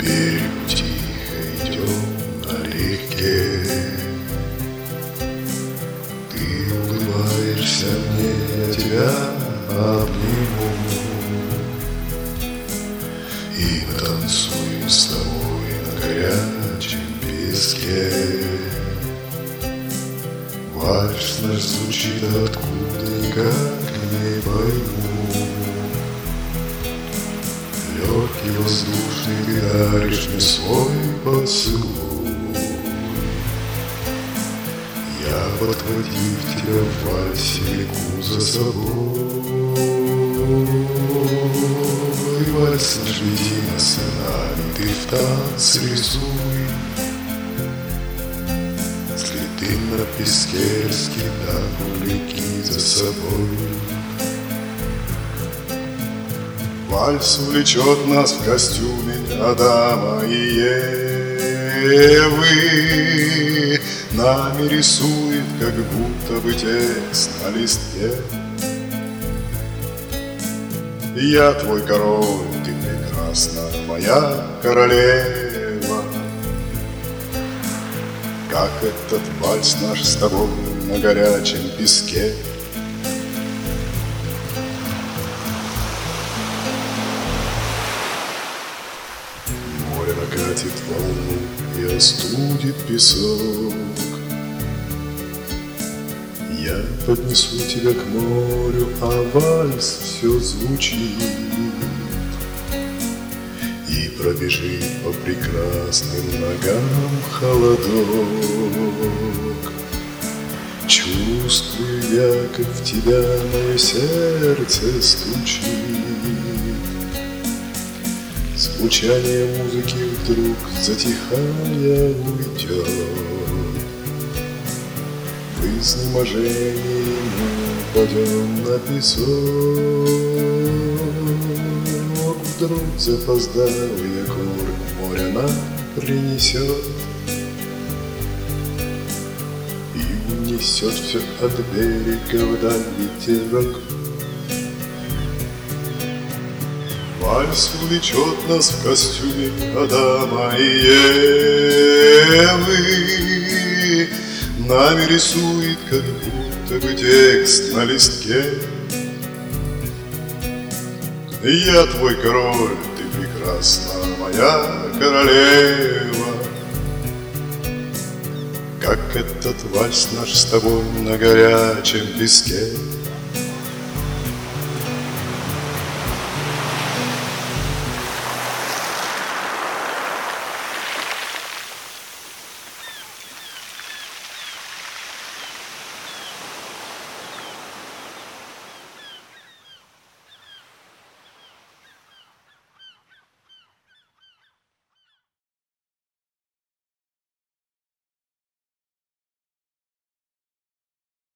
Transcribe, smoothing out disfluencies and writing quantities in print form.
берегу тихо идем налегке. Ты улыбаешься мне, я тебя обниму и потанцуем с тобой на горячем песке. Вальс наш звучит откуда, никак не пойму. Легкий воздушный, ты даришь мне свой поцелуй. Я, подхватив тебя в вальсе, влеку за собой. Вальс наш веди нас с нами, ты в танце рисуй. Следы на песке раскидав, влеки за собой. Вальс влечет нас в костюме Адама и Евы, нами рисует, как будто бы текст на листке. Я твой король, ты прекрасна, моя королева. Как этот вальс наш с тобой на горячем песке. Море накатит волну и остудит песок. Я поднесу тебя к морю, а вальс все звучит и пробежит по прекрасным ногам холодок. Чувствую я, как в тебя мое сердце стучит. Звучание музыки вдруг затихая уйдет. В изнеможении мы упадем на песок. Вдруг запоздалый аккорд моря нам принесет и унесет все от берега вдаль ветерок. Вальс влечет нас в костюме Адама и Евы, нами рисует, как будто бы текст на листке. Я твой король, ты прекрасна, моя королева. Как этот вальс наш с тобой на горячем песке.